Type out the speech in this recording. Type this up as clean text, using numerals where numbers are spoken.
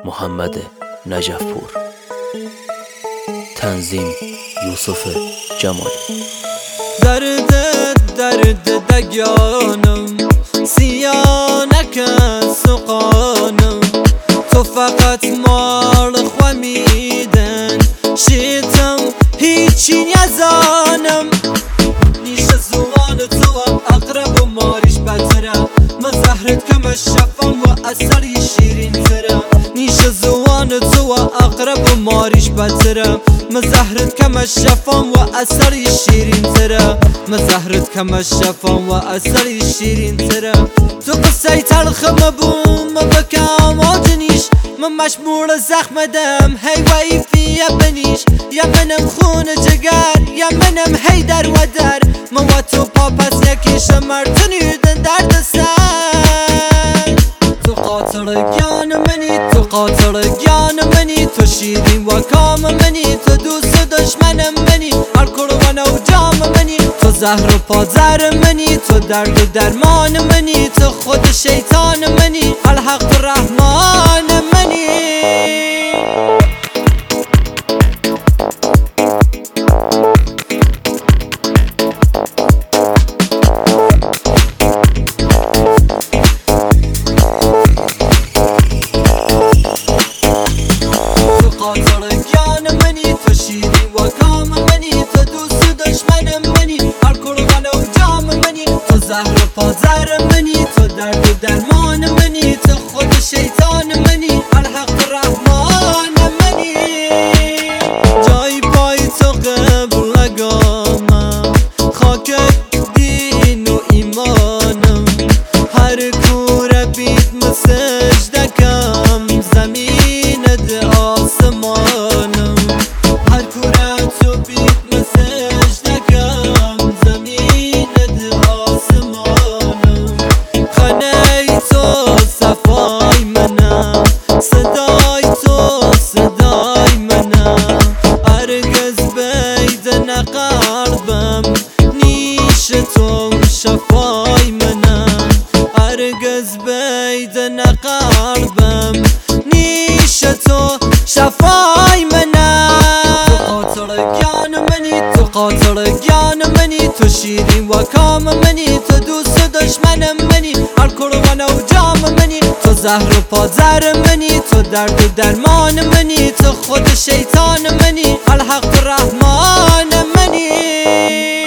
محمد نجفپور. تنظیم یوسف جمالی. درد دگیانم سیاه نکن سقانم، تو فقط مال خمیدن شیتم هیچی نزانم. نیش زوان تو اقرب و ماریش بترم، مزهرت کم شفم و اثری شیرین ترم. نیش زوان تو اقرب و ماریش بترم، مزهرت کم شفم و اثری شیرین ترم. مزهرت کم شفم و اثری شیرین ترم. تو قصه تلخم بوم بکم آجنیش، من مشمول زخم دم هی ویفی بنیش. یا منم خون جگر یا منم هی در و در، من و تو پا پس یکیش مرتنیدن درد سر. تو قاطر گیان منی، تو قاطر گیان منی، تو شیرین و کام منی، تو دوست و دشمنم منی، الکل و جام منی، تو زهر و پازر منی، تو درد و درمان منی، تو خود شیطان منی، الحق رحمان منی. زهر و پازر منی، تو درد و درمان منی، تو خود شیطان منی، الحق رحمان منی. جای پای تو قبل نگامم، خاک دین و ایمانم، هر کور بیت مسجده کم، زمین ده آسمانم، هر کور تو بیت مسجده کم، زمین ده صدای تو صدای منم، هرگز بیدن قلبم نیش تو شفای منم، هرگز بیدن قلبم نیش تو شفای منم. تو قاطر گیان منی، تو قاطر گیان منی، تو شیرین و کام منی، تو دوست و دشمنم منی، الکل و جام منی، تو زهر و پازر منی، تو درد و درمان منی، تو خود شیطان منی، الحق رحمان منی.